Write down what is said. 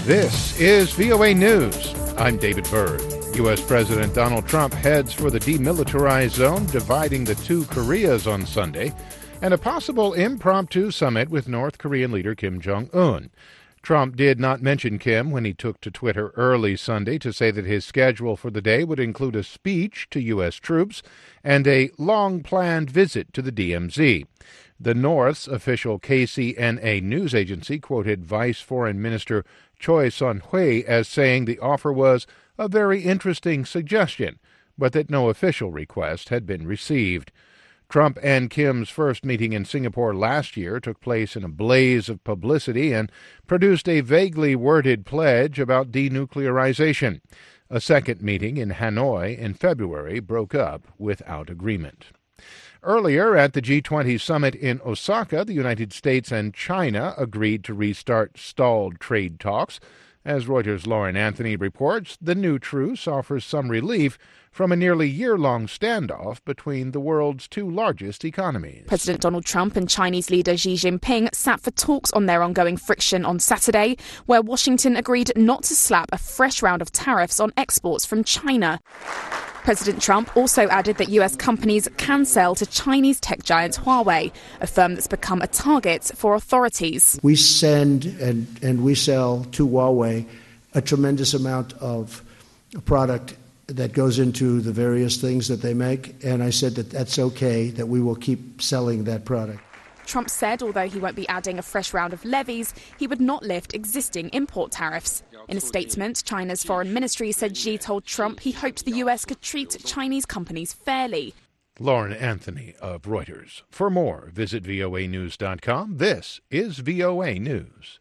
This is VOA News. I'm David Byrd. U.S. President Donald Trump heads for the demilitarized zone dividing the two Koreas on Sunday, and a possible impromptu summit with North Korean leader Kim Jong-un. Trump did not mention Kim when he took to Twitter early Sunday to say that his schedule for the day would include a speech to U.S. troops and a long-planned visit to the DMZ. The North's official KCNA news agency quoted Vice Foreign Minister Choi Son-hui as saying the offer was a very interesting suggestion, but that no official request had been received. Trump and Kim's first meeting in Singapore last year took place in a blaze of publicity and produced a vaguely worded pledge about denuclearization. A second meeting in Hanoi in February broke up without agreement. Earlier at the G20 summit in Osaka, the United States and China agreed to restart stalled trade talks. As Reuters' Lauren Anthony reports, the new truce offers some relief from a nearly year-long standoff between the world's two largest economies. President Donald Trump and Chinese leader Xi Jinping sat for talks on their ongoing friction on Saturday, where Washington agreed not to slap a fresh round of tariffs on exports from China. President Trump also added that U.S. companies can sell to Chinese tech giant Huawei, a firm that's become a target for authorities. We send and we sell to Huawei a tremendous amount of product that goes into the various things that they make, and I said that that's okay, that we will keep selling that product. Trump said although he won't be adding a fresh round of levies, he would not lift existing import tariffs. In a statement, China's foreign ministry said Xi told Trump he hoped the U.S. could treat Chinese companies fairly. Lauren Anthony of Reuters. For more, visit voanews.com. This is VOA News.